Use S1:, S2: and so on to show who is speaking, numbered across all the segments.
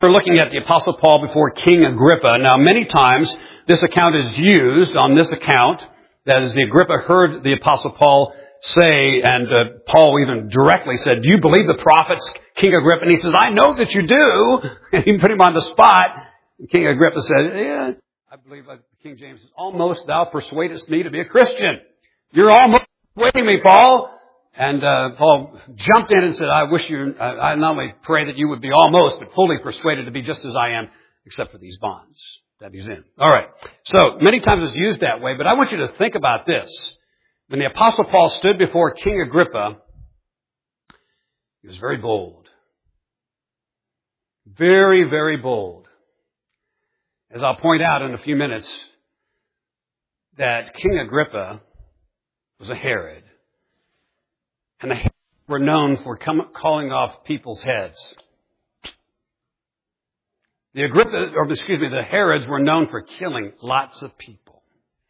S1: We're looking at the Apostle Paul before King Agrippa. Now, many times this account is used on this account. That is, the Agrippa heard the Apostle Paul say, and Paul even directly said, "Do you believe the prophets, King Agrippa?" And he says, "I know that you do." And he put him on the spot. And King Agrippa said, "Yeah, I believe," King James says, "almost thou persuadest me to be a Christian." You're almost persuading me, Paul. And Paul jumped in and said, "I wish you, I not only pray that you would be almost, but fully persuaded to be just as I am, except for these bonds that he's in." All right. So many times it's used that way, but I want you to think about this. When the Apostle Paul stood before King Agrippa, he was very bold. Very, very bold. As I'll point out in a few minutes, that King Agrippa was a Herod. And the Herods were known for calling off people's heads. The Herods were known for killing lots of people.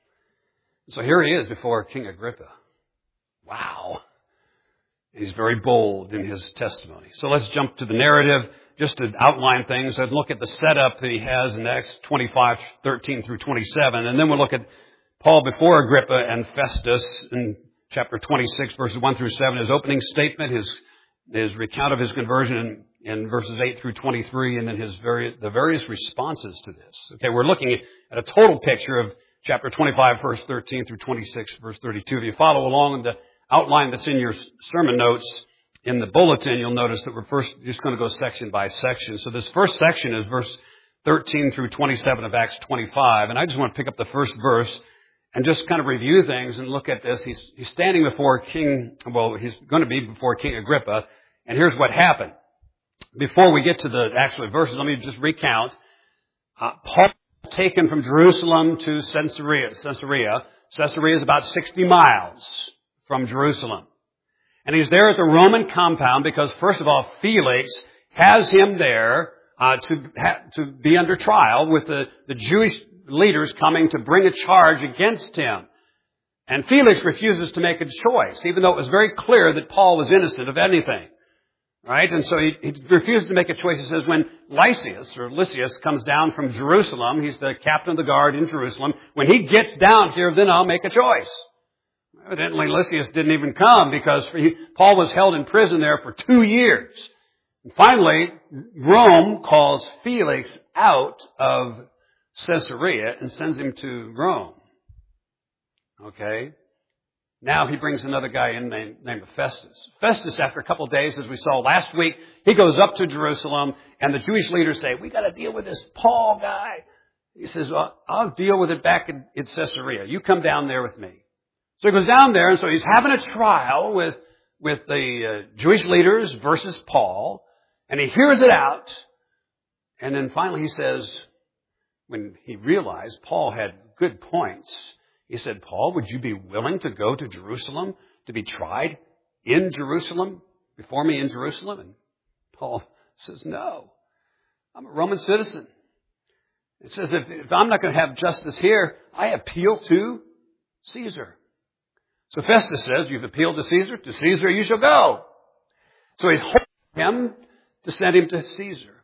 S1: So here he is before King Agrippa. Wow. He's very bold in his testimony. So let's jump to the narrative just to outline things and look at the setup that he has in Acts 25:13 through 27. And then we'll look at Paul before Agrippa and Festus in chapter 26, verses 1 through 7, his opening statement, his recount of his conversion in verses 8 through 23, and then the various responses to this. Okay, we're looking at a total picture of chapter 25, verse 13 through 26, verse 32. If you follow along in the outline that's in your sermon notes in the bulletin, you'll notice that we're first just going to go section by section. So this first section is verse 13 through 27 of Acts 25, and I just want to pick up the first verse and just kind of review things and look at this. He's standing before he's going to be before King Agrippa. And here's what happened. Before we get to the actual verses, let me just recount. Paul was taken from Jerusalem to Caesarea. Caesarea is about 60 miles from Jerusalem. And he's there at the Roman compound because, first of all, Felix has him there to be under trial with the Jewish leaders coming to bring a charge against him. And Felix refuses to make a choice, even though it was very clear that Paul was innocent of anything. Right? And so he refused to make a choice. He says when Lysias comes down from Jerusalem, he's the captain of the guard in Jerusalem, when he gets down here, then I'll make a choice. Evidently, Lysias didn't even come because Paul was held in prison there for 2 years. And finally, Rome calls Felix out of Caesarea and sends him to Rome. Okay? Now he brings another guy in named Festus. Festus, after a couple of days, as we saw last week, he goes up to Jerusalem, and the Jewish leaders say, "We got to deal with this Paul guy." He says, "Well, I'll deal with it back in Caesarea. You come down there with me." So he goes down there, and so he's having a trial with the Jewish leaders versus Paul, and he hears it out, and then finally he says, when he realized Paul had good points, he said, "Paul, would you be willing to go to Jerusalem to be tried in Jerusalem, before me in Jerusalem?" And Paul says, "No, I'm a Roman citizen." It says, if I'm not going to have justice here, I appeal to Caesar. So Festus says, "You've appealed to Caesar you shall go." So he's holding him to send him to Caesar.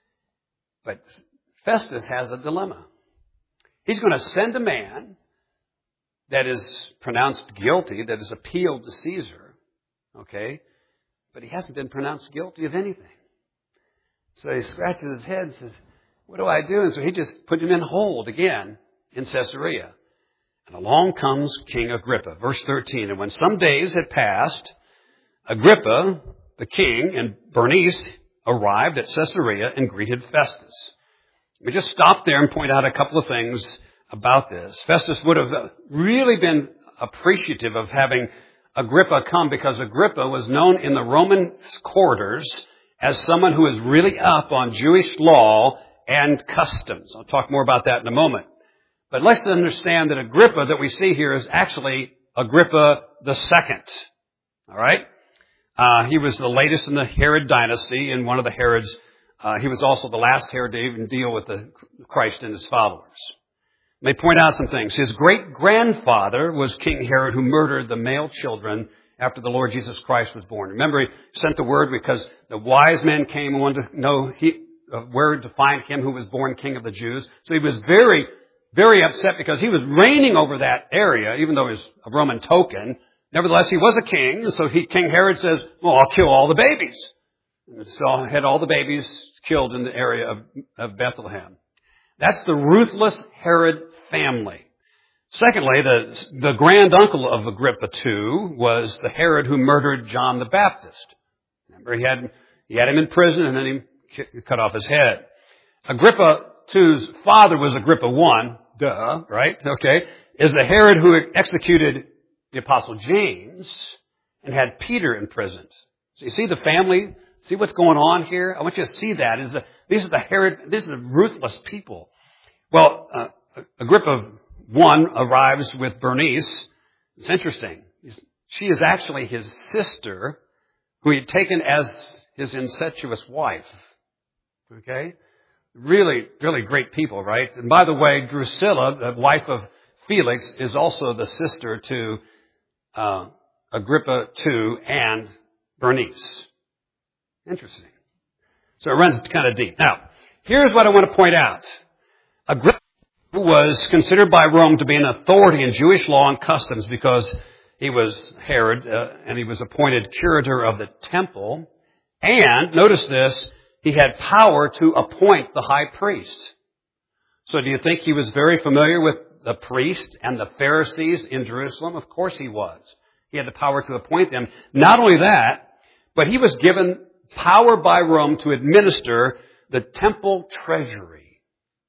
S1: But Festus has a dilemma. He's going to send a man that is pronounced guilty, that is appealed to Caesar, okay? But he hasn't been pronounced guilty of anything. So he scratches his head and says, "What do I do?" And so he just put him in hold again in Caesarea. And along comes King Agrippa. Verse 13, "And when some days had passed, Agrippa, the king, and Bernice arrived at Caesarea and greeted Festus." Let me just stop there and point out a couple of things about this. Festus would have really been appreciative of having Agrippa come because Agrippa was known in the Roman quarters as someone who was really up on Jewish law and customs. I'll talk more about that in a moment. But let's understand that Agrippa that we see here is actually Agrippa II. All right? He was the latest in the Herod dynasty, and one of the Herods. He was also the last Herod to even deal with the Christ and his followers. Let me point out some things. His great-grandfather was King Herod, who murdered the male children after the Lord Jesus Christ was born. Remember, he sent the word because the wise men came and wanted to know where to find him who was born king of the Jews. So he was very, very upset because he was reigning over that area, even though he was a Roman token. Nevertheless, he was a king, and so King Herod says, well, I'll kill all the babies. And so had all the babies killed in the area of Bethlehem. That's the ruthless Herod family. Secondly, the granduncle of Agrippa II was the Herod who murdered John the Baptist. Remember, he had him in prison and then he cut off his head. Agrippa II's father was Agrippa I, right? Okay. Is the Herod who executed the Apostle James and had Peter imprisoned. So you see the family? See what's going on here? I want you to see that. These are the ruthless people. Well, Agrippa I arrives with Bernice. It's interesting. She is actually his sister, who he had taken as his incestuous wife. Okay? Really, really great people, right? And by the way, Drusilla, the wife of Felix, is also the sister to Agrippa II and Bernice. Interesting. So it runs kind of deep. Now, here's what I want to point out. Agrippa was considered by Rome to be an authority in Jewish law and customs because he was Herod, and he was appointed curator of the temple. And, notice this, he had power to appoint the high priest. So do you think he was very familiar with the priest and the Pharisees in Jerusalem? Of course he was. He had the power to appoint them. Not only that, but he was given power by Rome to administer the temple treasury.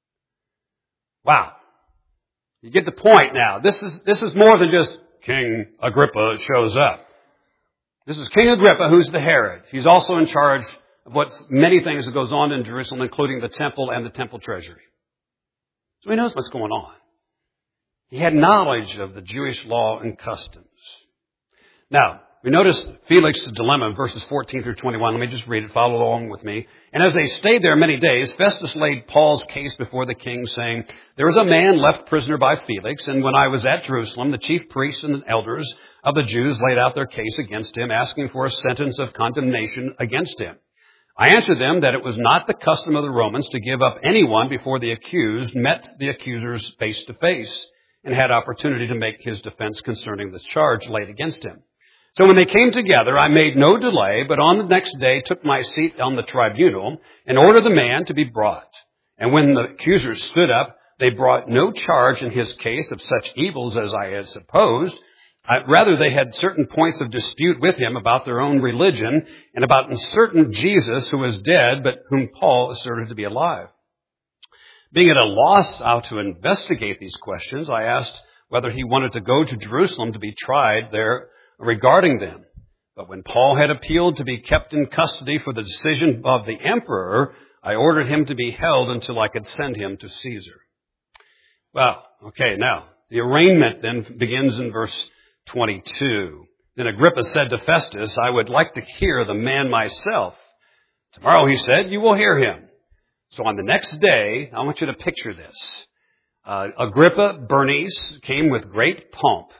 S1: Wow. You get the point now. This is more than just King Agrippa shows up. This is King Agrippa, who's the Herod. He's also in charge of many things that goes on in Jerusalem, including the temple and the temple treasury. So he knows what's going on. He had knowledge of the Jewish law and customs. Now, we notice Felix's dilemma in verses 14 through 21. Let me just read it. Follow along with me. And as they stayed there many days, Festus laid Paul's case before the king, saying, there was a man left prisoner by Felix, and when I was at Jerusalem, the chief priests and the elders of the Jews laid out their case against him, asking for a sentence of condemnation against him. I answered them that it was not the custom of the Romans to give up anyone before the accused met the accusers face to face and had opportunity to make his defense concerning the charge laid against him. So when they came together, I made no delay, but on the next day took my seat on the tribunal and ordered the man to be brought. And when the accusers stood up, they brought no charge in his case of such evils as I had supposed. Rather, they had certain points of dispute with him about their own religion and about a certain Jesus who was dead, but whom Paul asserted to be alive. Being at a loss how to investigate these questions, I asked whether he wanted to go to Jerusalem to be tried there regarding them. But when Paul had appealed to be kept in custody for the decision of the emperor, I ordered him to be held until I could send him to Caesar. Well, okay, now, the arraignment then begins in verse 22. Then Agrippa said to Festus, I would like to hear the man myself. Tomorrow, he said, you will hear him. So on the next day, I want you to picture this. Agrippa, Bernice, came with great pomp.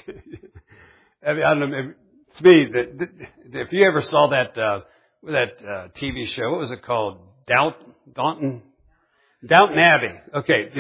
S1: I don't know, to me, if you ever saw that TV show, what was it called? Downton Abbey. Okay,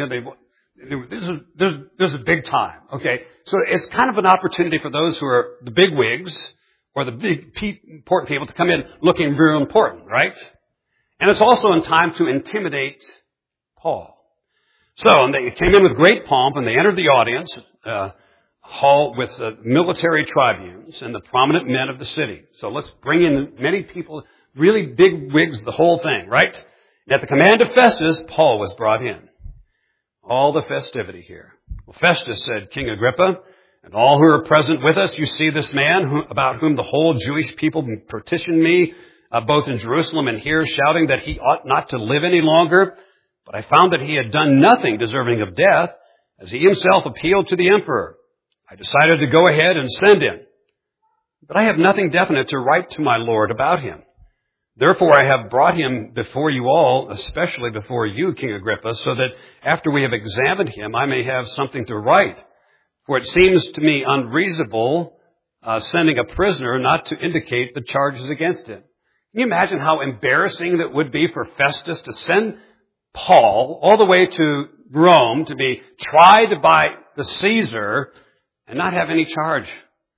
S1: this is big time. Okay, so it's kind of an opportunity for those who are the big wigs or the big important people to come in looking real important, right? And it's also in time to intimidate Paul. So, and they came in with great pomp, and they entered the audience hall with the military tribunes and the prominent men of the city. So let's bring in many people, really big wigs, the whole thing, right? And at the command of Festus, Paul was brought in. All the festivity here. Well, Festus said, King Agrippa, and all who are present with us, you see this man about whom the whole Jewish people petitioned me, both in Jerusalem and here, shouting that he ought not to live any longer. But I found that he had done nothing deserving of death, as he himself appealed to the emperor. I decided to go ahead and send him. But I have nothing definite to write to my Lord about him. Therefore, I have brought him before you all, especially before you, King Agrippa, so that after we have examined him, I may have something to write. For it seems to me unreasonable sending a prisoner not to indicate the charges against him. Can you imagine how embarrassing that would be for Festus to send Paul all the way to Rome to be tried by the Caesar and not have any charge?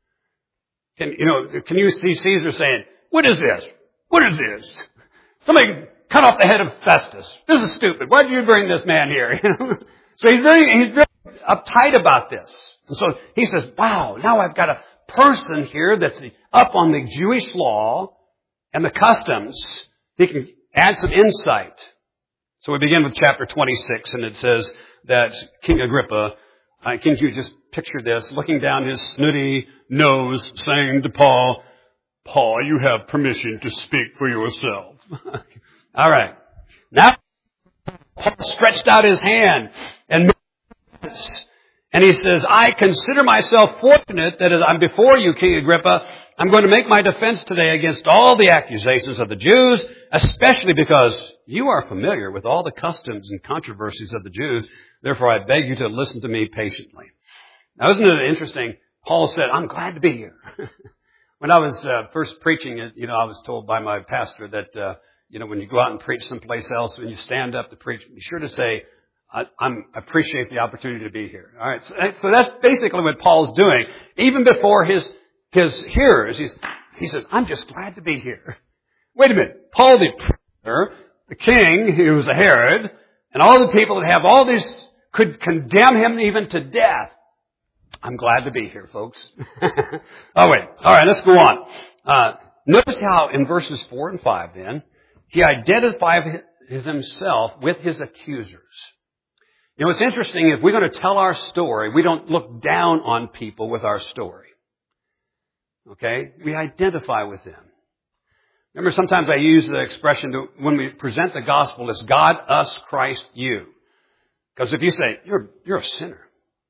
S1: Can you see Caesar saying, "What is this? What is this? Somebody cut off the head of Festus. This is stupid. Why did you bring this man here?" So he's very uptight about this. And so he says, wow, now I've got a person here that's up on the Jewish law and the customs. He can add some insight. So we begin with chapter 26, and it says that King Agrippa, can you just picture this, looking down his snooty nose, saying to Paul, "Paul, you have permission to speak for yourself." All right. Now, Paul stretched out his hand and he says, "I consider myself fortunate that as I'm before you, King Agrippa, I'm going to make my defense today against all the accusations of the Jews, especially because you are familiar with all the customs and controversies of the Jews. Therefore, I beg you to listen to me patiently." Now, isn't it interesting? Paul said, "I'm glad to be here." When I was first preaching it, I was told by my pastor that, when you go out and preach someplace else, when you stand up to preach, be sure to say, I appreciate the opportunity to be here. All right. So that's basically what Paul's doing. Even before his hearers, he says, "I'm just glad to be here." Wait a minute. Paul the prisoner, the king, who was a Herod, and all the people that have all this could condemn him even to death. I'm glad to be here, folks. Oh, wait. All right. Let's go on. Notice how in verses 4 and 5 then, he identifies himself with his accusers. It's interesting, if we're going to tell our story, we don't look down on people with our story. Okay? We identify with them. Remember, sometimes I use the expression when we present the gospel, it's God, us, Christ, you. Because if you say, you're a sinner,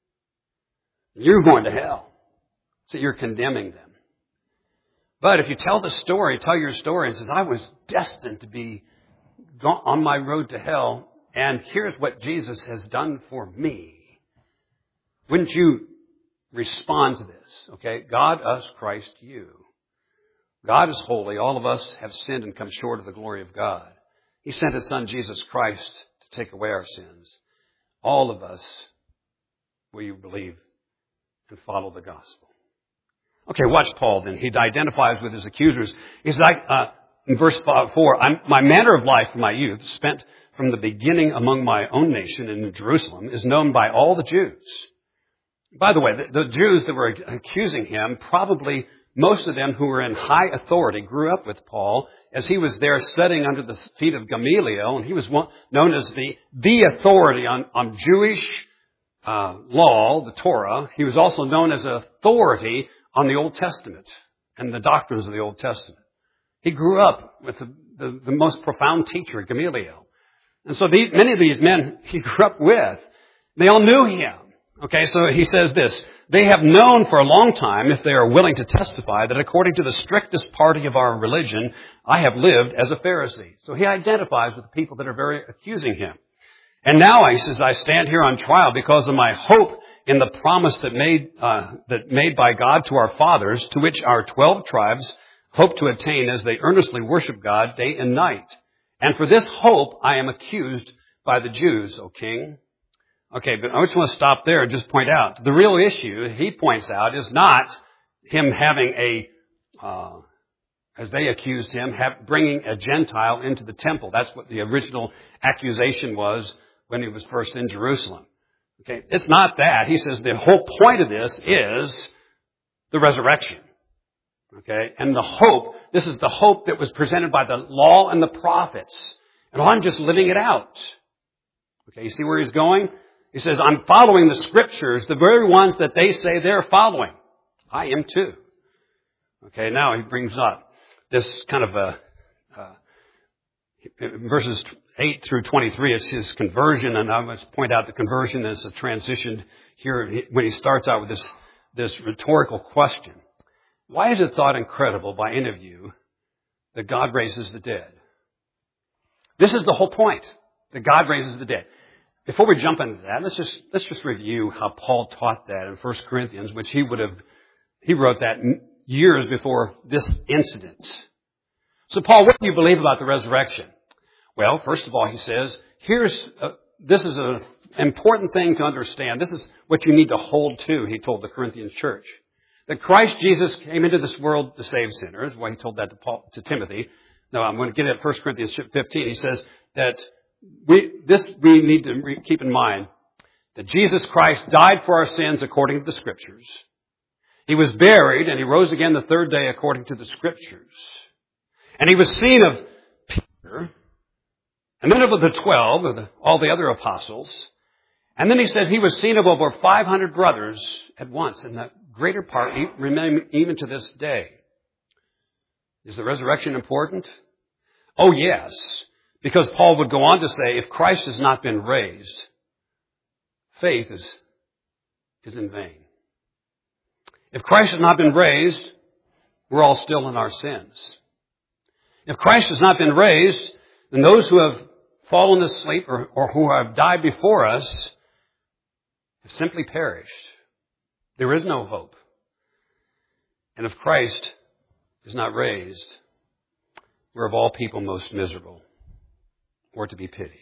S1: you're going to hell, so you're condemning them. But if you tell your story and says, I was destined to be on my road to hell, and here's what Jesus has done for me. Wouldn't you respond to this? Okay? God, us, Christ, you. God is holy. All of us have sinned and come short of the glory of God. He sent His Son, Jesus Christ, to take away our sins. All of us, will you believe and follow the gospel? Okay, watch Paul then. He identifies with his accusers. He's like, in verse 4, my manner of life from my youth, spent from the beginning among my own nation in Jerusalem, is known by all the Jews. By the way, the Jews that were accusing him, probably most of them who were in high authority, grew up with Paul as he was there studying under the feet of Gamaliel, and he was known as the authority on Jewish law, the Torah. He was also known as an authority on the Old Testament and the doctrines of the Old Testament. He grew up with the most profound teacher, Gamaliel. And so many of these men he grew up with, they all knew him. Okay, so he says this, "They have known for a long time, if they are willing to testify, that according to the strictest party of our religion, I have lived as a Pharisee." So he identifies with the people that are very accusing him. "And now," he says, "I stand here on trial because of my hope in the promise that made by God to our fathers, to which our 12 tribes hope to attain as they earnestly worship God day and night. And for this hope I am accused by the Jews, O king." Okay, but I just want to stop there and just point out, the real issue, he points out, is not him having as they accused him, bringing a Gentile into the temple. That's what the original accusation was when he was first in Jerusalem. Okay, it's not that. He says the whole point of this is the resurrection. Okay, and the hope, this is the hope that was presented by the law and the prophets. And I'm just living it out. Okay, you see where he's going? He says, I'm following the scriptures, the very ones that they say they're following. I am too. Okay, now he brings up this kind of verses 8 through 23, it's his conversion, and I must point out the conversion is a transition here when he starts out with this rhetorical question. Why is it thought incredible by any of you that God raises the dead? This is the whole point, that God raises the dead. Before we jump into that, let's just review how Paul taught that in 1 Corinthians, which he wrote that years before this incident. So Paul, what do you believe about the resurrection? Well, first of all, he says, this is an important thing to understand. This is what you need to hold to, he told the Corinthian church. That Christ Jesus came into this world to save sinners. Well, he told that to Timothy. No, I'm going to get it at 1 Corinthians 15. He says that we need to keep in mind that Jesus Christ died for our sins according to the Scriptures. He was buried and he rose again the third day according to the Scriptures. And he was seen of Peter, and then of the 12, of all the other apostles. And then he said he was seen of over 500 brothers at once, and the greater part remain even to this day. Is the resurrection important? Oh, yes. Because Paul would go on to say, if Christ has not been raised, faith is in vain. If Christ has not been raised, we're all still in our sins. If Christ has not been raised, then those who have fallen asleep or who have died before us have simply perished. There is no hope. And if Christ is not raised, we're of all people most miserable or to be pitied.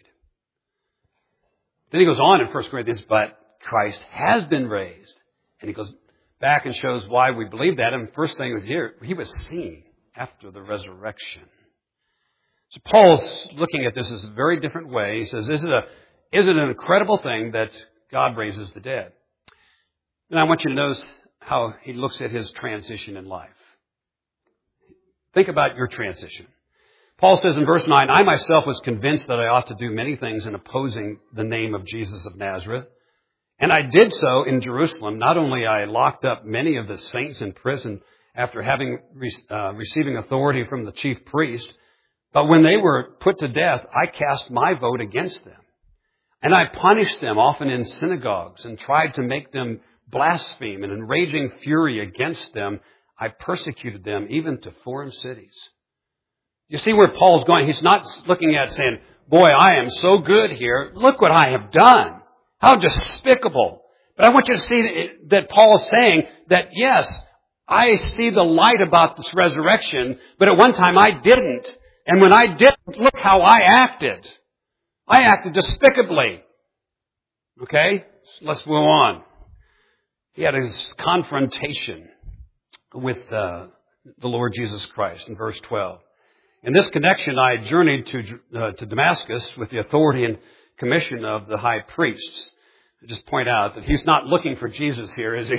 S1: Then he goes on in 1 Corinthians, but Christ has been raised. And he goes back and shows why we believe that. And the first thing was here, he was seen after the resurrection. So Paul's looking at this as a very different way. He says, is it an incredible thing that God raises the dead? And I want you to notice how he looks at his transition in life. Think about your transition. Paul says in verse 9, I myself was convinced that I ought to do many things in opposing the name of Jesus of Nazareth. And I did so in Jerusalem. Not only I locked up many of the saints in prison after receiving authority from the chief priest, but when they were put to death, I cast my vote against them. And I punished them often in synagogues and tried to make them blaspheme, and in raging fury against them, I persecuted them even to foreign cities. You see where Paul's going? He's not looking at saying, boy, I am so good here. Look what I have done. How despicable. But I want you to see that Paul is saying that, yes, I see the light about this resurrection, but at one time I didn't. And when I didn't, look how I acted. I acted despicably. Okay? So let's move on. He had his confrontation with the Lord Jesus Christ in verse 12. In this connection, I journeyed to Damascus with the authority and commission of the high priests. I just point out that he's not looking for Jesus here, is he?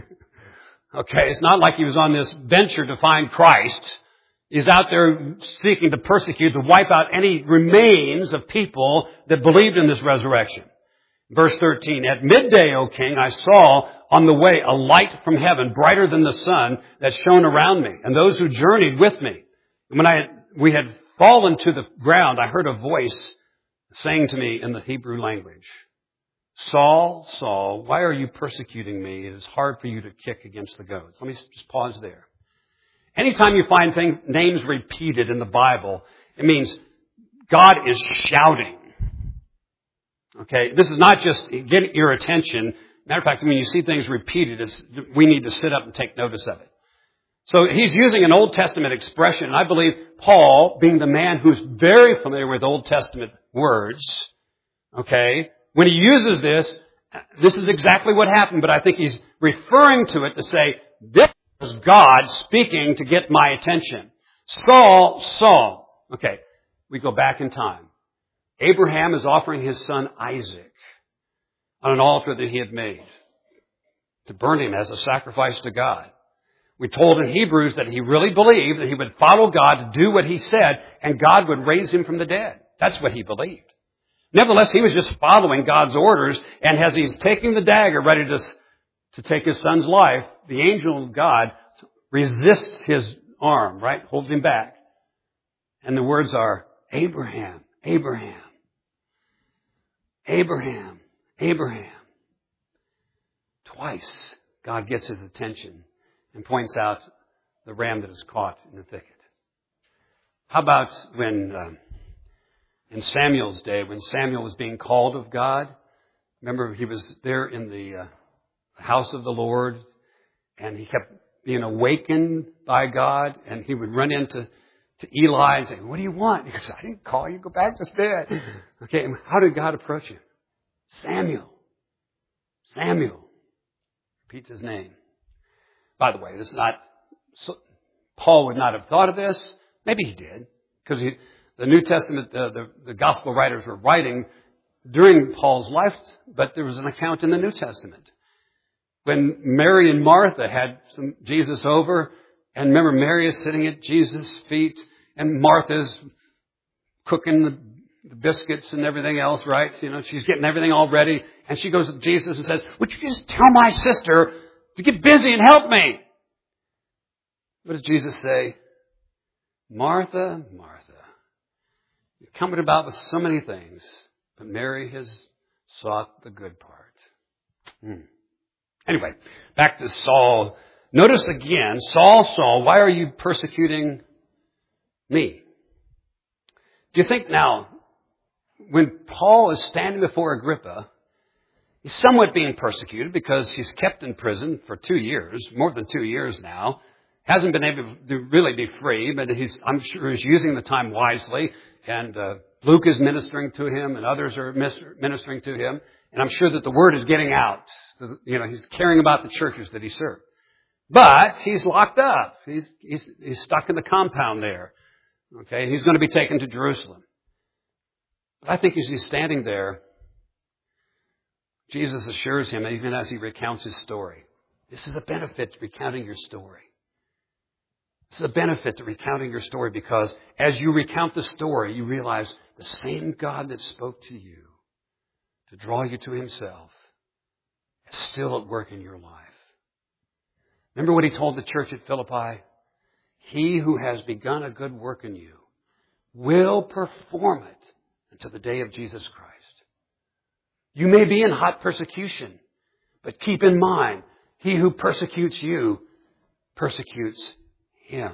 S1: Okay, it's not like he was on this venture to find Christ. He's out there seeking to persecute, to wipe out any remains of people that believed in this resurrection. Verse 13, at midday, O king, I saw on the way a light from heaven, brighter than the sun, that shone around me, and those who journeyed with me. And when we had fallen to the ground, I heard a voice saying to me in the Hebrew language, Saul, Saul, why are you persecuting me? It is hard for you to kick against the goads. Let me just pause there. Anytime you find names repeated in the Bible, it means God is shouting. Okay, this is not just getting your attention. Matter of fact, when you see things repeated, we need to sit up and take notice of it. So he's using an Old Testament expression, and I believe Paul, being the man who's very familiar with Old Testament words, okay, when he uses this is exactly what happened, but I think he's referring to it to say, this is God speaking to get my attention. Saul, Saul. Okay, we go back in time. Abraham is offering his son Isaac on an altar that he had made to burn him as a sacrifice to God. We told in Hebrews that he really believed that he would follow God to do what he said and God would raise him from the dead. That's what he believed. Nevertheless, he was just following God's orders, and as he's taking the dagger ready to take his son's life, the angel of God resists his arm, right? Holds him back. And the words are, Abraham, Abraham, Abraham, Abraham. Twice, God gets his attention and points out the ram that is caught in the thicket. How about when, in Samuel's day, when Samuel was being called of God? Remember, he was there in the house of the Lord, and he kept being awakened by God, and he would run into to Eli and say, what do you want? He goes, I didn't call you. Go back to bed. Okay, and how did God approach him? Samuel. Repeats his name. By the way, this is not, Paul would not have thought of this. Maybe he did. Because the New Testament, the gospel writers were writing during Paul's life, but there was an account in the New Testament. When Mary and Martha had Jesus over, and remember Mary is sitting at Jesus' feet, and Martha's cooking the biscuits and everything else, right? You know, she's getting everything all ready, and she goes to Jesus and says, would you just tell my sister to get busy and help me? What does Jesus say? Martha, Martha, you're coming about with so many things, but Mary has sought the good part. Anyway, back to Saul. Notice again, Saul, why are you persecuting me? Do you think now, when Paul is standing before Agrippa, he's somewhat being persecuted because he's kept in prison for 2 years, more than 2 years now, hasn't been able to really be free, but I'm sure he's using the time wisely, and Luke is ministering to him, and others are ministering to him, and I'm sure that the word is getting out. You know, he's caring about the churches that he served. But he's locked up. He's stuck in the compound there. Okay, he's going to be taken to Jerusalem. But I think as he's standing there, Jesus assures him, even as he recounts his story, this is a benefit to recounting your story. This is a benefit to recounting your story because as you recount the story, you realize the same God that spoke to you to draw you to himself is still at work in your life. Remember what he told the church at Philippi? He who has begun a good work in you will perform it until the day of Jesus Christ. You may be in hot persecution, but keep in mind, he who persecutes you persecutes him.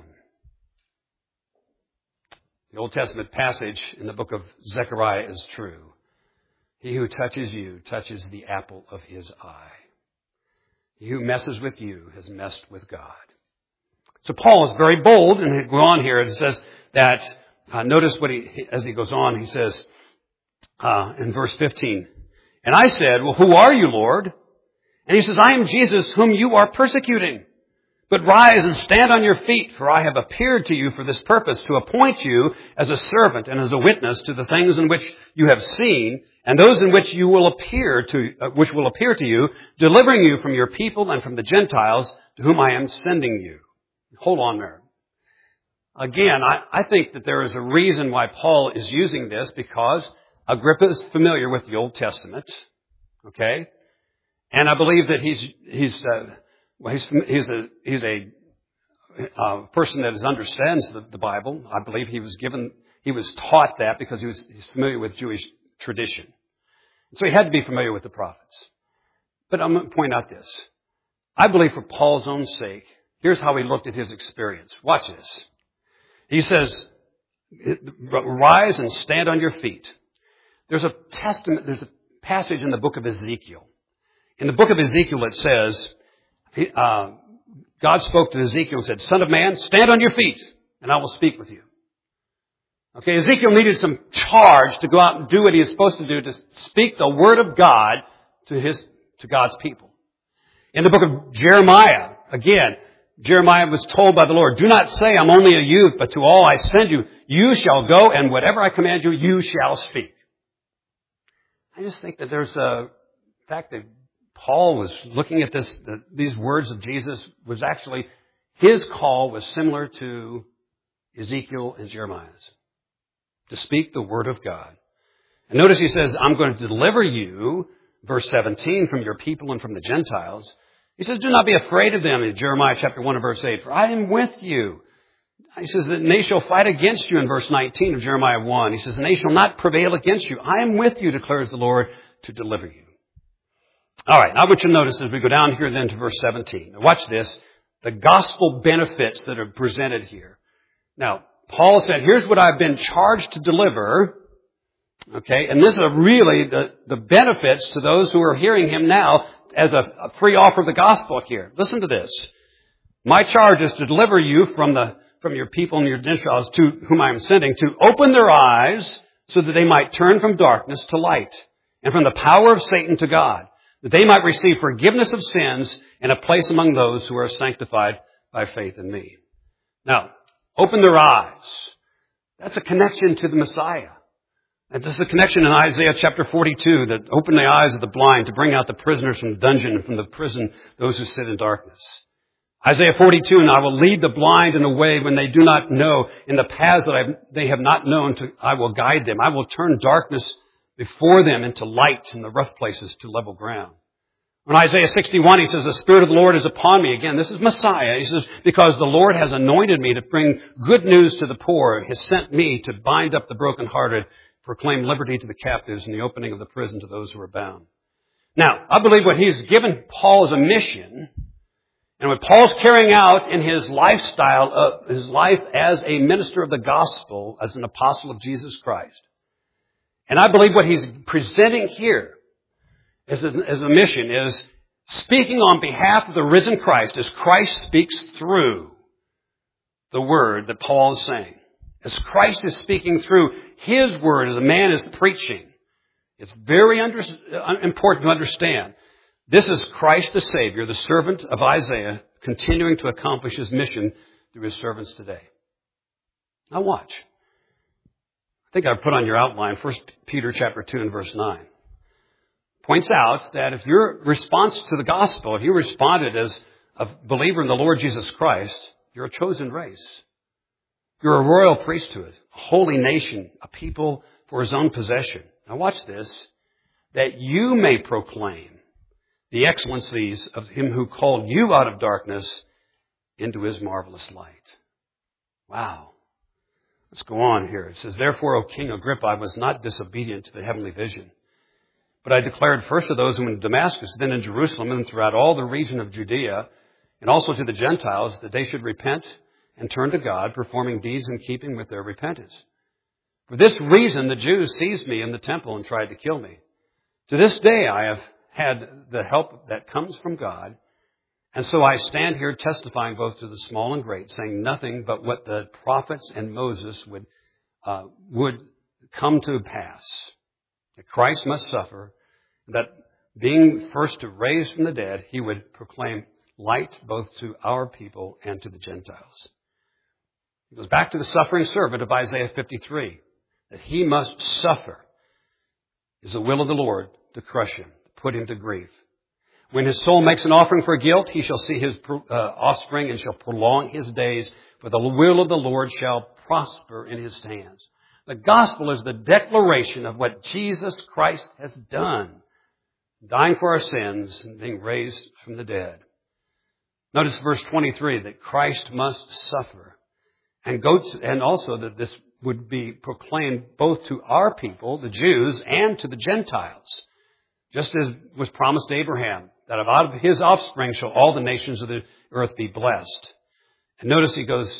S1: The Old Testament passage in the book of Zechariah is true. He who touches you touches the apple of his eye. He who messes with you has messed with God. So Paul is very bold, and he'll go on here. It says that, notice as he goes on, he says in verse 15, and I said, well, who are you, Lord? And he says, I am Jesus whom you are persecuting. But rise and stand on your feet, for I have appeared to you for this purpose, to appoint you as a servant and as a witness to the things in which you have seen, and those in which you will appear to you, delivering you from your people and from the Gentiles to whom I am sending you. Hold on there. Again, I think that there is a reason why Paul is using this, because Agrippa is familiar with the Old Testament. Okay? And I believe that he's a person that understands the Bible. I believe he was taught that because he's familiar with Jewish tradition. So he had to be familiar with the prophets. But I'm going to point out this. I believe for Paul's own sake, here's how he looked at his experience. Watch this. He says, rise and stand on your feet. There's a passage in the book of Ezekiel. In the book of Ezekiel it says, God spoke to Ezekiel and said, Son of man, stand on your feet, and I will speak with you. Okay, Ezekiel needed some charge to go out and do what he is supposed to do, to speak the word of God to God's people. In the book of Jeremiah, again, Jeremiah was told by the Lord, do not say I'm only a youth, but to all I send you, you shall go, and whatever I command you, you shall speak. I just think that there's a fact that Paul was looking at these words of Jesus was actually, his call was similar to Ezekiel and Jeremiah's. To speak the word of God. And notice he says, I'm going to deliver you, verse 17, from your people and from the Gentiles. He says, do not be afraid of them in Jeremiah chapter 1 and verse 8, for I am with you. He says, and they shall fight against you in verse 19 of Jeremiah 1. He says, and they shall not prevail against you. I am with you, declares the Lord, to deliver you. All right, now I want you to notice as we go down here then to verse 17. Now watch this. The gospel benefits that are presented here. Now, Paul said, here's what I've been charged to deliver. Okay, and this is really the benefits to those who are hearing him now as a free offer of the gospel here. Listen to this. My charge is to deliver you from from your people and your Gentiles to whom I am sending, to open their eyes so that they might turn from darkness to light and from the power of Satan to God, that they might receive forgiveness of sins and a place among those who are sanctified by faith in me. Now, open their eyes. That's a connection to the Messiah. And this is a connection in Isaiah chapter 42 that open the eyes of the blind to bring out the prisoners from the dungeon and from the prison those who sit in darkness. Isaiah 42, and I will lead the blind in a way when they do not know, in the paths that they have not known, I will guide them. I will turn darkness before them into light and the rough places to level ground. In Isaiah 61, he says, the Spirit of the Lord is upon me. Again, this is Messiah. He says, because the Lord has anointed me to bring good news to the poor, has sent me to bind up the brokenhearted, proclaim liberty to the captives, and the opening of the prison to those who are bound. Now, I believe what he's given Paul as a mission, and what Paul's carrying out in his lifestyle, his life as a minister of the gospel, as an apostle of Jesus Christ. And I believe what he's presenting here as a mission is speaking on behalf of the risen Christ as Christ speaks through the word that Paul is saying. As Christ is speaking through his word as a man is preaching. It's very important to understand. This is Christ the Savior, the servant of Isaiah, continuing to accomplish his mission through his servants today. Now watch. I think I put on your outline 1 Peter chapter 2 and verse 9. Points out that if your response to the gospel, if you responded as a believer in the Lord Jesus Christ, you're a chosen race. You're a royal priesthood, a holy nation, a people for his own possession. Now watch this. That you may proclaim the excellencies of him who called you out of darkness into his marvelous light. Wow. Let's go on here. It says, therefore, O King Agrippa, I was not disobedient to the heavenly vision. But I declared first to those who were in Damascus, then in Jerusalem, and throughout all the region of Judea, and also to the Gentiles, that they should repent and turn to God, performing deeds in keeping with their repentance. For this reason, the Jews seized me in the temple and tried to kill me. To this day, I have had the help that comes from God, and so I stand here testifying both to the small and great, saying nothing but what the prophets and Moses would come to pass. That Christ must suffer, that being first to raise from the dead, he would proclaim light both to our people and to the Gentiles. It goes back to the suffering servant of Isaiah 53, that he must suffer is the will of the Lord to crush him, to put him to grief. When his soul makes an offering for guilt, he shall see his offspring and shall prolong his days, for the will of the Lord shall prosper in his hands. The gospel is the declaration of what Jesus Christ has done, dying for our sins and being raised from the dead. Notice verse 23, that Christ must suffer. And also that this would be proclaimed both to our people, the Jews, and to the Gentiles. Just as was promised to Abraham, that out of his offspring shall all the nations of the earth be blessed. And notice he goes,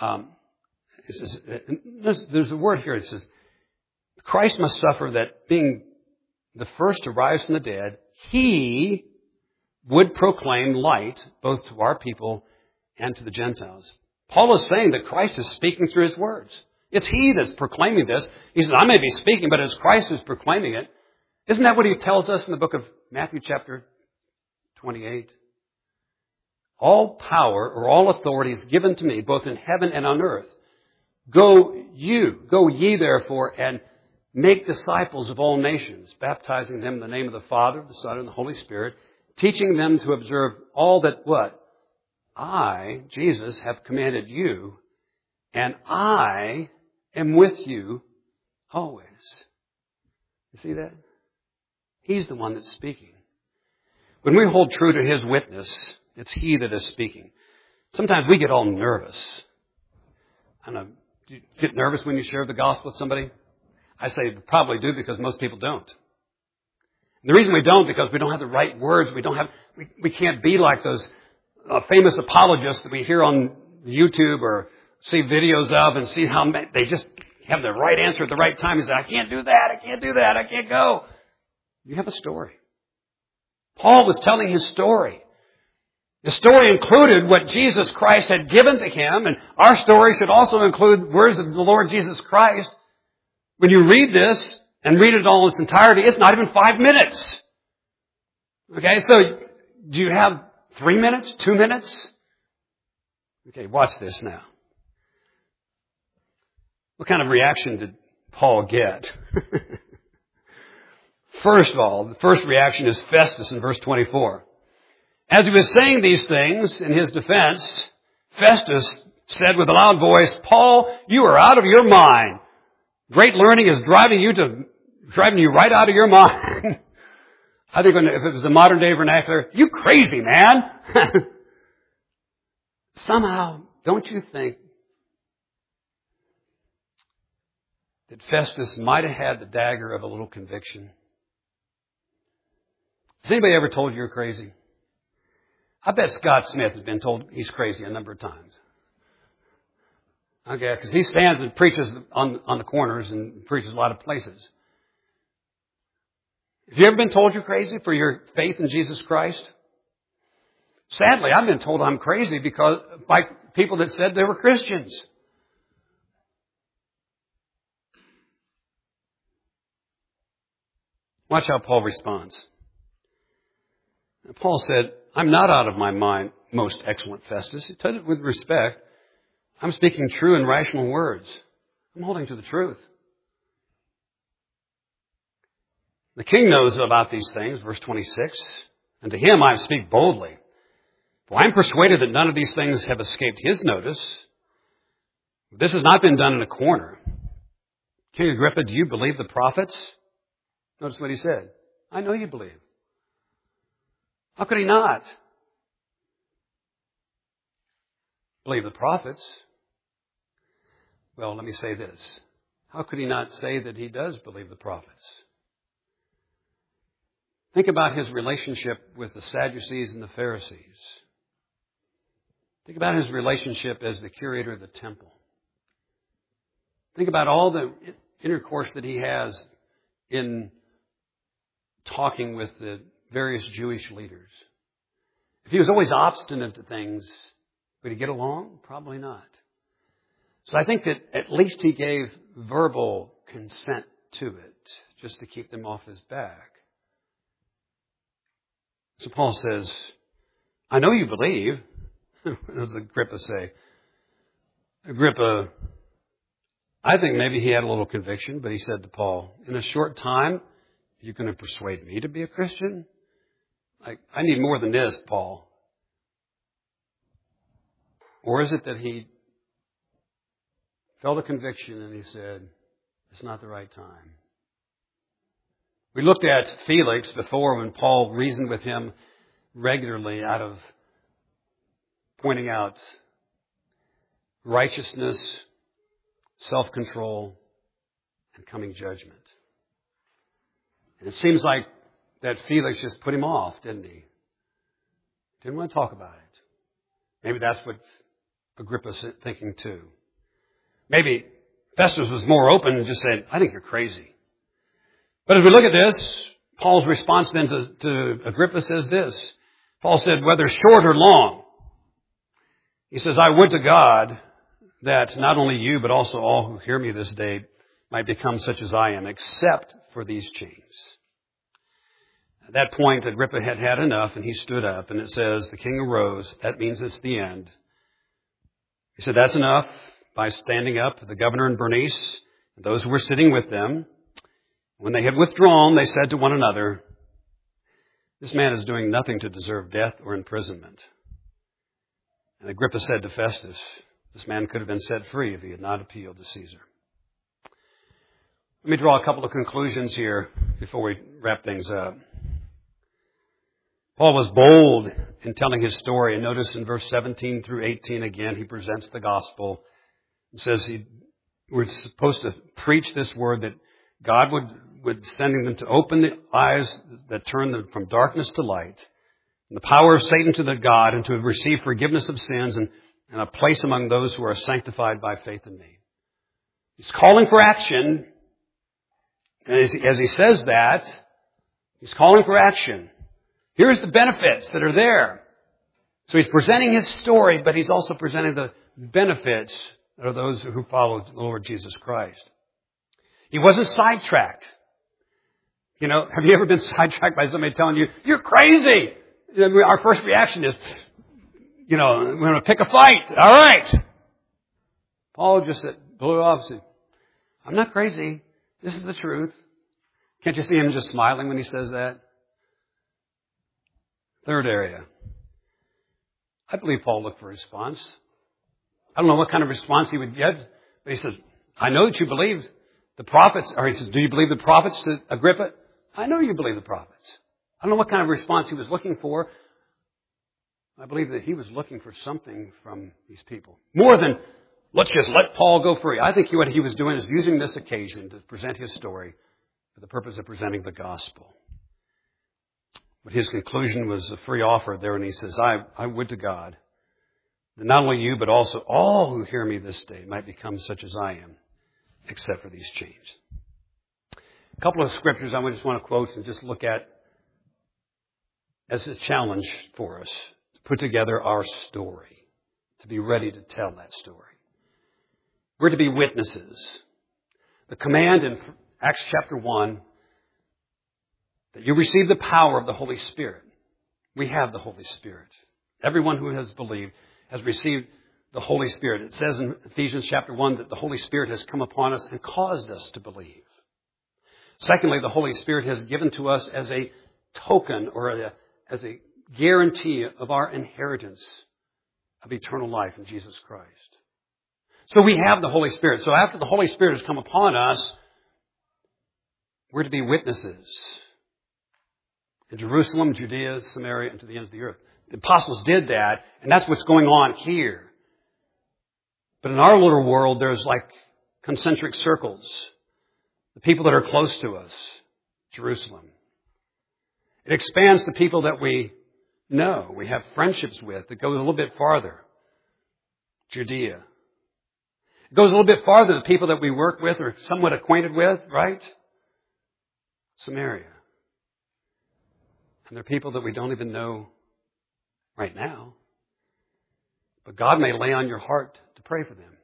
S1: there's a word here that says, Christ must suffer, that being the first to rise from the dead, he would proclaim light both to our people and to the Gentiles. Paul is saying that Christ is speaking through his words. It's he that's proclaiming this. He says, I may be speaking, but it's Christ who's proclaiming it. Isn't that what he tells us in the book of Matthew chapter 28? All power or all authority is given to me, both in heaven and on earth. Go ye therefore, and make disciples of all nations, baptizing them in the name of the Father, the Son, and the Holy Spirit, teaching them to observe all that what? I, Jesus, have commanded you, and I am with you always. You see that? He's the one that's speaking. When we hold true to his witness, it's he that is speaking. Sometimes we get all nervous. I don't know, do you get nervous when you share the gospel with somebody? I say probably do, because most people don't. And the reason we don't, because we don't have the right words. We can't be like those famous apologists that we hear on YouTube or see videos of and see how they just have the right answer at the right time. He says, I can't do that, I can't go. You have a story. Paul was telling his story. The story included what Jesus Christ had given to him, and our story should also include words of the Lord Jesus Christ. When you read this and read it all in its entirety, it's not even 5 minutes. Okay, so do you have 3 minutes, 2 minutes? Okay, watch this now. What kind of reaction did Paul get? First of all, the first reaction is Festus in verse 24. As he was saying these things in his defense, Festus said with a loud voice, "Paul, you are out of your mind. Great learning is driving you right out of your mind." I think if it was a modern day vernacular, "You crazy, man." Somehow, don't you think that Festus might have had the dagger of a little conviction? Has anybody ever told you you're crazy? I bet Scott Smith has been told he's crazy a number of times. Okay, because he stands and preaches on the corners and preaches a lot of places. Have you ever been told you're crazy for your faith in Jesus Christ? Sadly, I've been told I'm crazy by people that said they were Christians. Watch how Paul responds. Paul said, "I'm not out of my mind, most excellent Festus." He said it with respect. I'm speaking true and rational words. I'm holding to the truth. The king knows about these things, verse 26. And to him I speak boldly. For I am persuaded that none of these things have escaped his notice. This has not been done in a corner. King Agrippa, do you believe the prophets? Notice what he said. I know you believe. How could he not believe the prophets? Well, let me say this. How could he not say that he does believe the prophets? Think about his relationship with the Sadducees and the Pharisees. Think about his relationship as the curator of the temple. Think about all the intercourse that he has in talking with the various Jewish leaders. If he was always obstinate to things, would he get along? Probably not. So I think that at least he gave verbal consent to it, just to keep them off his back. So Paul says, I know you believe. What does Agrippa say? Agrippa, I think maybe he had a little conviction, but he said to Paul, in a short time, you're going to persuade me to be a Christian? I need more than this, Paul. Or is it that he felt a conviction and he said, it's not the right time? We looked at Felix before when Paul reasoned with him regularly out of pointing out righteousness, self-control, and coming judgment. And it seems like that Felix just put him off, didn't he? Didn't want to talk about it. Maybe that's what Agrippa's thinking too. Maybe Festus was more open and just said, I think you're crazy. But as we look at this, Paul's response then to Agrippa says this. Paul said, whether short or long, he says, I would to God that not only you, but also all who hear me this day might become such as I am, except for these chains. At that point, Agrippa had had enough, and he stood up, and it says, the king arose. That means it's the end. He said, that's enough. By standing up, the governor and Bernice, and those who were sitting with them, when they had withdrawn, they said to one another, this man is doing nothing to deserve death or imprisonment. And Agrippa said to Festus, this man could have been set free if he had not appealed to Caesar. Let me draw a couple of conclusions here before we wrap things up. Paul was bold in telling his story. And notice in verse 17 through 18 again, he presents the gospel. It says we're supposed to preach this word that God would send them to open the eyes that turn them from darkness to light, and the power of Satan to the God, and to receive forgiveness of sins and a place among those who are sanctified by faith in me. He's calling for action. And as he says that, he's calling for action. Here's the benefits that are there. So he's presenting his story, but he's also presenting the benefits of those who followed the Lord Jesus Christ. He wasn't sidetracked. You know, have you ever been sidetracked by somebody telling you, you're crazy? Our first reaction is, we're going to pick a fight. All right. Paul just blew it off and said, I'm not crazy. This is the truth. Can't you see him just smiling when he says that? Third area. I believe Paul looked for a response. I don't know what kind of response he would get, but he says, I know that you believe the prophets, or he says, do you believe the prophets to Agrippa? I know you believe the prophets. I don't know what kind of response he was looking for. I believe that he was looking for something from these people. More than, let's just let Paul go free. I think what he was doing is using this occasion to present his story for the purpose of presenting the gospel. But his conclusion was a free offer there, and he says, I would to God that not only you, but also all who hear me this day might become such as I am, except for these chains. A couple of scriptures I just want to quote and just look at as a challenge for us to put together our story, to be ready to tell that story. We're to be witnesses. The command in Acts chapter 1 that you receive the power of the Holy Spirit. We have the Holy Spirit. Everyone who has believed has received the Holy Spirit. It says in Ephesians chapter 1 that the Holy Spirit has come upon us and caused us to believe. Secondly, the Holy Spirit has given to us as a token or as a guarantee of our inheritance of eternal life in Jesus Christ. So we have the Holy Spirit. So after the Holy Spirit has come upon us, we're to be witnesses in Jerusalem, Judea, Samaria, and to the ends of the earth. The apostles did that, and that's what's going on here. But in our little world, there's like concentric circles. The people that are close to us, Jerusalem. It expands to people that we know, we have friendships with, that go a little bit farther. Judea. It goes a little bit farther to people that we work with or somewhat acquainted with, right? Samaria. And they're people that we don't even know right now. But God may lay on your heart to pray for them.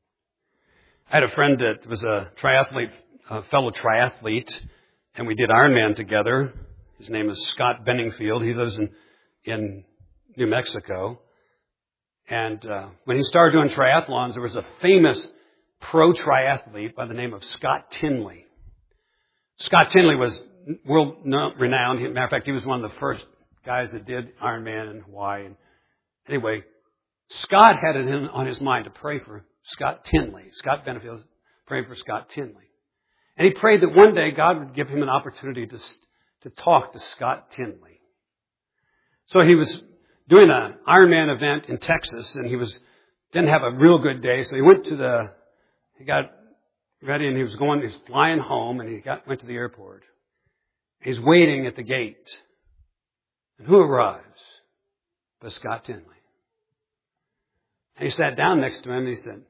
S1: I had a friend that was a fellow triathlete, and we did Ironman together. His name is Scott Benningfield. He lives in New Mexico. And when he started doing triathlons, there was a famous pro triathlete by the name of Scott Tinley. Scott Tinley was world renowned. Matter of fact, he was one of the first guys that did Ironman in Hawaii. And anyway, Scott had it on his mind to pray for Scott Tinley. Scott Benningfield prayed for Scott Tinley. And he prayed that one day God would give him an opportunity to talk to Scott Tinley. So he was doing an Ironman event in Texas, and he didn't have a real good day, so he got ready, and he was flying home, and he went to the airport. He's waiting at the gate. And who arrives? But Scott Tinley. And he sat down next to him, and he said,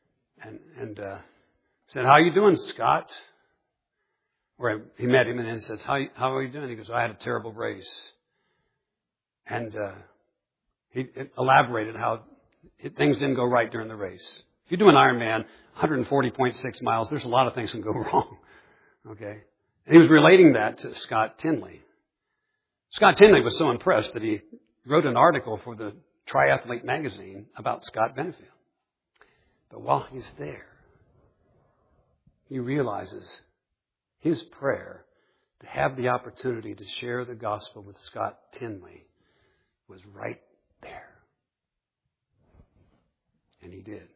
S1: said, how are you doing, Scott? Or he met him, and then he says, how are you doing? He goes, I had a terrible race. And he elaborated how things didn't go right during the race. If you do an Ironman, 140.6 miles, there's a lot of things that can go wrong. Okay? And he was relating that to Scott Tinley. Scott Tinley was so impressed that he wrote an article for the Triathlete magazine about Scott Benningfield. But while he's there, he realizes his prayer to have the opportunity to share the gospel with Scott Tinley was right there. And he did.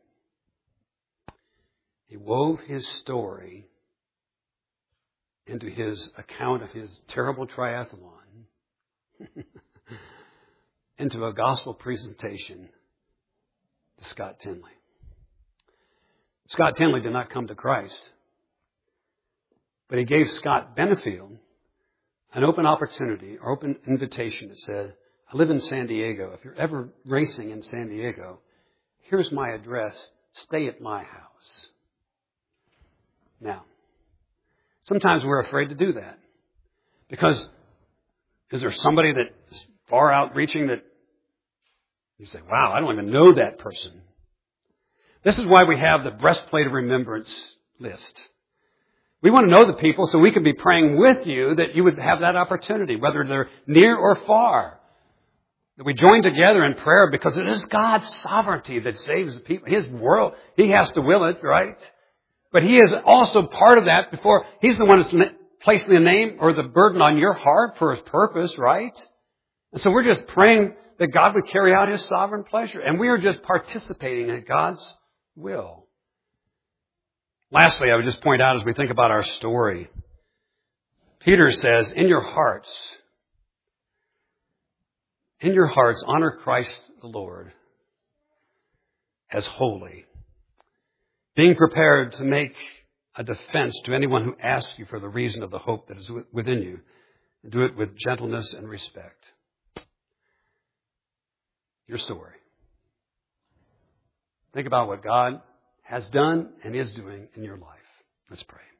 S1: He wove his story into his account of his terrible triathlon into a gospel presentation to Scott Tinley. Scott Tinley did not come to Christ, but he gave Scott Benningfield an open opportunity or open invitation that said, I live in San Diego. If you're ever racing in San Diego, here's my address. Stay at my house. Now, sometimes we're afraid to do that because is there somebody that is far outreaching that You say, wow, I don't even know that person. This is why we have the breastplate of remembrance list. We want to know the people so we can be praying with you that you would have that opportunity, whether they're near or far. That we join together in prayer because it is God's sovereignty that saves the people. His world, He has to will it, right? But He is also part of that before He's the one that's placing the name or the burden on your heart for His purpose, right? And so we're just praying that God would carry out His sovereign pleasure. And we are just participating in God's will. Lastly, I would just point out as we think about our story, Peter says, in your hearts, honor Christ the Lord as holy, being prepared to make a defense to anyone who asks you for the reason of the hope that is within you. And do it with gentleness and respect. Your story. Think about what God has done and is doing in your life. Let's pray.